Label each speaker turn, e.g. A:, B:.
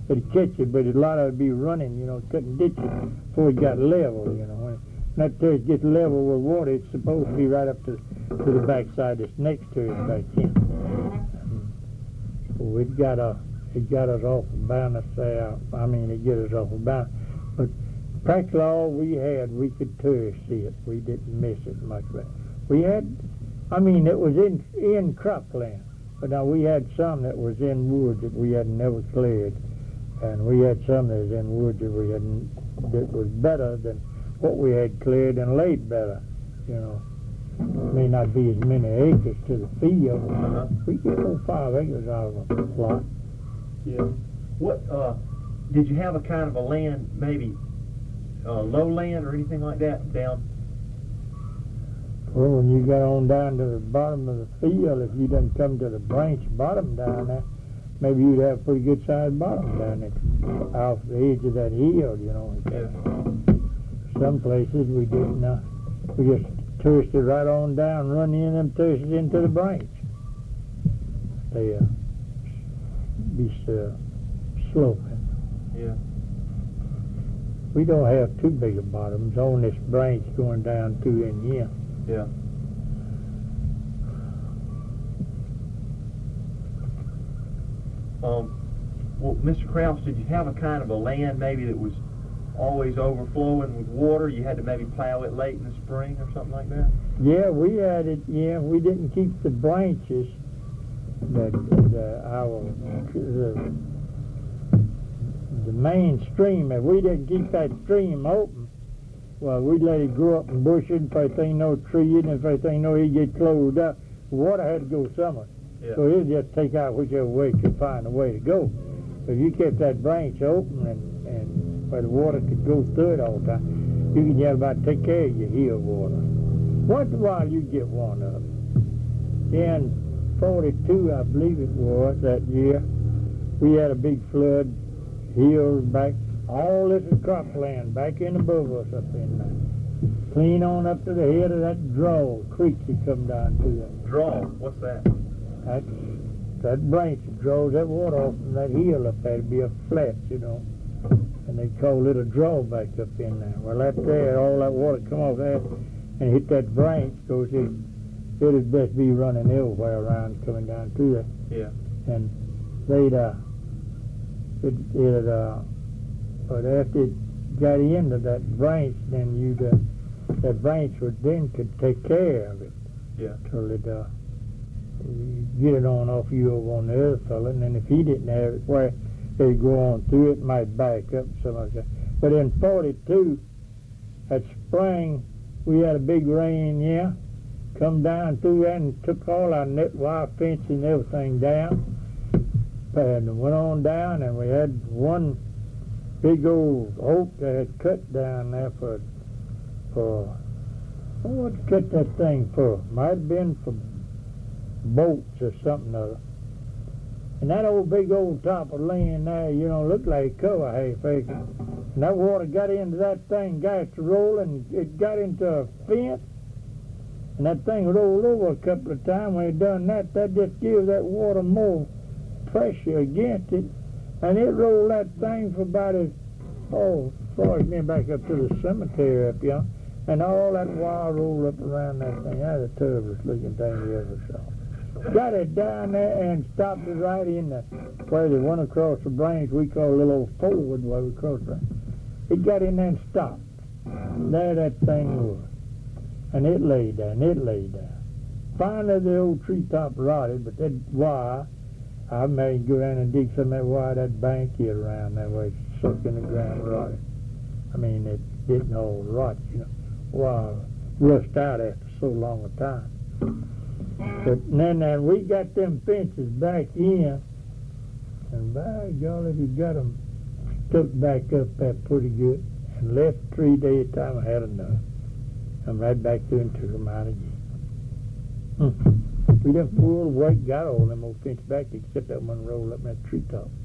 A: it'd catch it, but a lot of it'd be running, you know, couldn't ditch it before it got level, you know. When that there gets level with water, it's supposed to be right up to the backside that's next to it back in. So it got us off of balance there. I mean, it got us off of balance. But practically all we had, we could see it. We didn't miss it much. But we had, I mean, it was in cropland. But now we had some that was in woods that we had never cleared. And we had some that was in woods that was better than what we had cleared and laid better, you know. May not be as many acres to the field. We get 5 acres out of a plot.
B: Yeah. What, did you have a kind of a land, maybe lowland or anything like that down?
A: Well, when you got on down to the bottom of the field, if you didn't come to the branch bottom down there, maybe you'd have a pretty good sized bottom down there off the edge of that hill, you know.
B: Yeah.
A: Some places we didn't, we just twisted right on down, run in them twists into the branch. They be sloping.
B: Yeah.
A: We don't have too big of bottoms on this branch going down to in here.
B: Yeah. Well, Mr. Krause, did you have a kind of a land maybe that was always overflowing with water? You had to maybe plow it late in the spring or something like that?
A: Yeah, we had it. Yeah, we didn't keep the branches that the main stream. If we didn't keep that stream open, well, we'd let it grow up and bush it. If anything no tree, and if anything no, he'd get closed up. The water had to go somewhere.
B: Yeah.
A: So he'd just take out whichever way it could find a way to go. But if you kept that branch open and where the water could go through it all the time, you could just about take care of your hill water. Once in a while you'd get one up. In 42, I believe it was, that year, we had a big flood, hills back, all this is cropland back in above us up in there. Clean on up to the head of that draw, creek that come down to that.
B: Draw? What's that?
A: That branch that draws that water off from that hill up there. It'd be a flat, you know. And they call it a drawback up in there. Well, that there, all that water come off there and hit that branch, because it'd best be running everywhere around coming down to that.
B: Yeah.
A: And they'd, but after it got into that branch, then that branch could take care of it.
B: Yeah.
A: Till it, get it on off you over on the other fella, and then if he didn't have it where they'd go on through it, might back up and something like that. But in 42, that spring, we had a big rain, yeah, come down through that and took all our net wire fence and everything down, and went on down, and we had one big old oak that had cut down there for what cut that thing for? Might have been for bolts or something other. And that big old top of land there, you know, looked like a cover half acre. And that water got into that thing, got it to roll, and it got into a fence. And that thing rolled over a couple of times. When it done that, that just gives that water more pressure against it. And it rolled that thing for about as far as me back up to the cemetery up here. And all that wire rolled up around that thing. That's the terriblest looking thing you ever saw. Got it down there and stopped it right in where they went across the branch. We call a little old forward where we crossed that. It got in there and stopped. There that thing was. And it lay there, and it lay there. Finally the old treetop rotted, but that wire, I may go down and dig some of that wire, that bank here around that way, sucked in the ground, rotted. I mean, it didn't all rot, you know. Wire rust out after so long a time. But then we got them fences back in, and by golly, we got them stuck back up there pretty good, and left 3 days at a time. I had enough. I'm right back there and took them out again. We done pulled away, got all them old fences back, except that one rolled up in that treetop.